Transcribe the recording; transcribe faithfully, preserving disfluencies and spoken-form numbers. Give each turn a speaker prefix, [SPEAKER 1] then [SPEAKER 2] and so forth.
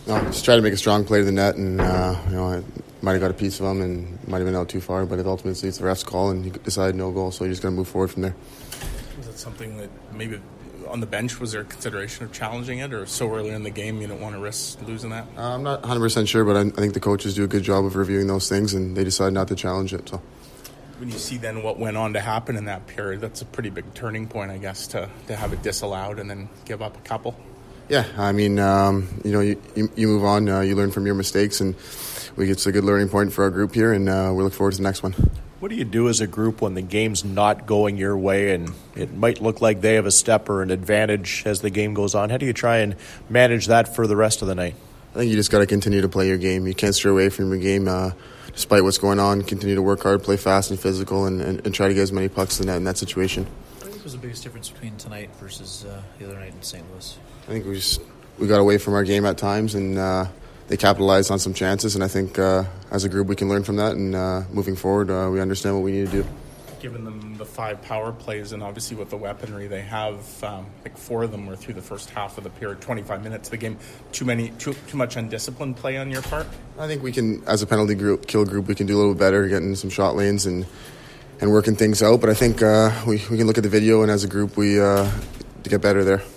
[SPEAKER 1] No, just try to make a strong play to the net, and uh, you know, I might have got a piece of them and might have been out too far, but it ultimately it's the ref's call, and he decided no goal, so you just got to move forward from there.
[SPEAKER 2] Was that something that maybe on the bench, was there consideration of challenging it, or so early in the game you don't want to risk losing that?
[SPEAKER 1] Uh, I'm not one hundred percent sure, but I, I think the coaches do a good job of reviewing those things, and they decided not to challenge it. So,
[SPEAKER 2] when you see then what went on to happen in that period, that's a pretty big turning point, I guess, to, to have it disallowed and then give up a couple.
[SPEAKER 1] Yeah, I mean, um, you know, you, you, you move on, uh, you learn from your mistakes, and we it's a good learning point for our group here, and uh, we look forward to the next one.
[SPEAKER 3] What do you do as a group when the game's not going your way and it might look like they have a step or an advantage as the game goes on? How do you try and manage that for the rest of the night?
[SPEAKER 1] I think you just got to continue to play your game. You can't stray away from your game uh, despite what's going on. Continue to work hard, play fast and physical, and, and, and try to get as many pucks to the net in that situation.
[SPEAKER 4] What was the biggest difference between tonight versus uh, the other night in Saint Louis?
[SPEAKER 1] I think we just we got away from our game at times, and uh, they capitalized on some chances, and I think uh, as a group we can learn from that, and uh, moving forward uh, we understand what we need to do.
[SPEAKER 2] Given them the five power plays, and obviously with the weaponry they have, um, like four of them were through the first half of the period, twenty-five minutes of the game. Too many, too, too much undisciplined play on your part?
[SPEAKER 1] I think we can, as a penalty group, kill group, we can do a little bit better, getting some shot lanes and and working things out. But I think uh, we, we can look at the video, and as a group we uh, to get better there.